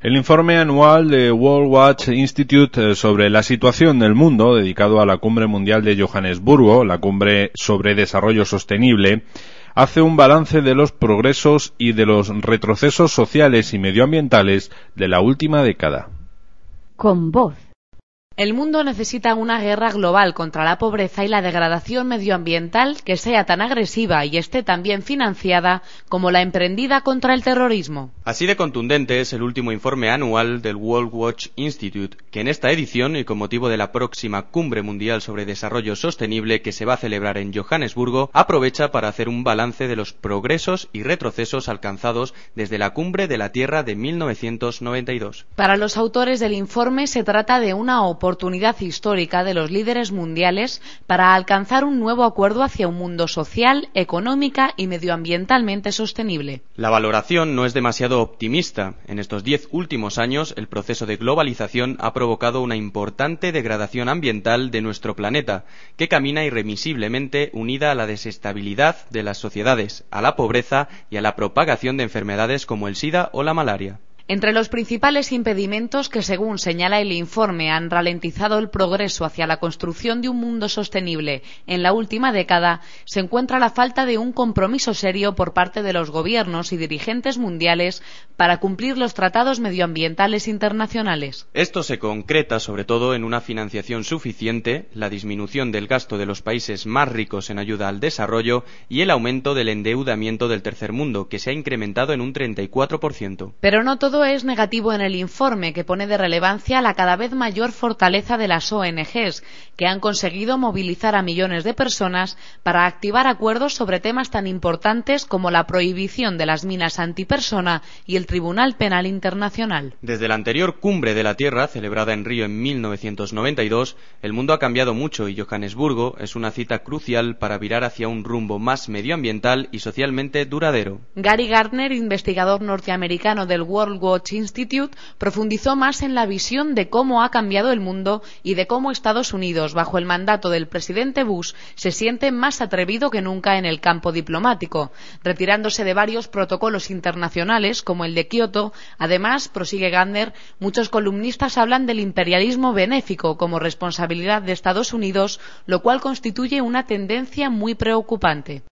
El informe anual de World Watch Institute sobre la situación del mundo, dedicado a la Cumbre Mundial de Johannesburgo, la Cumbre sobre Desarrollo Sostenible, hace un balance de los progresos y de los retrocesos sociales y medioambientales de la última década. Con voz. El mundo necesita una guerra global contra la pobreza y la degradación medioambiental que sea tan agresiva y esté tan bien financiada como la emprendida contra el terrorismo. Así de contundente es el último informe anual del World Watch Institute, que en esta edición y con motivo de la próxima Cumbre Mundial sobre Desarrollo Sostenible que se va a celebrar en Johannesburgo, aprovecha para hacer un balance de los progresos y retrocesos alcanzados desde la Cumbre de la Tierra de 1992. Para los autores del informe se trata de una oportunidad histórica de los líderes mundiales para alcanzar un nuevo acuerdo hacia un mundo social, económica y medioambientalmente sostenible. La valoración no es demasiado optimista. En estos 10 últimos años, el proceso de globalización ha provocado una importante degradación ambiental de nuestro planeta, que camina irremisiblemente unida a la desestabilidad de las sociedades, a la pobreza y a la propagación de enfermedades como el SIDA o la malaria. Entre los principales impedimentos que, según señala el informe, han ralentizado el progreso hacia la construcción de un mundo sostenible en la última década, se encuentra la falta de un compromiso serio por parte de los gobiernos y dirigentes mundiales para cumplir los tratados medioambientales internacionales. Esto se concreta sobre todo en una financiación suficiente, la disminución del gasto de los países más ricos en ayuda al desarrollo y el aumento del endeudamiento del tercer mundo, que se ha incrementado en un 34%. Pero no todo es negativo en el informe, que pone de relevancia la cada vez mayor fortaleza de las ONGs, que han conseguido movilizar a millones de personas para activar acuerdos sobre temas tan importantes como la prohibición de las minas antipersona y el Tribunal Penal Internacional. Desde la anterior Cumbre de la Tierra, celebrada en Río en 1992, el mundo ha cambiado mucho y Johannesburgo es una cita crucial para virar hacia un rumbo más medioambiental y socialmente duradero. Gary Gardner, investigador norteamericano del World Watch Institute, profundizó más en la visión de cómo ha cambiado el mundo y de cómo Estados Unidos, bajo el mandato del presidente Bush, se siente más atrevido que nunca en el campo diplomático, retirándose de varios protocolos internacionales como el de Kioto. Además, prosigue Gardner, muchos columnistas hablan del imperialismo benéfico como responsabilidad de Estados Unidos, lo cual constituye una tendencia muy preocupante.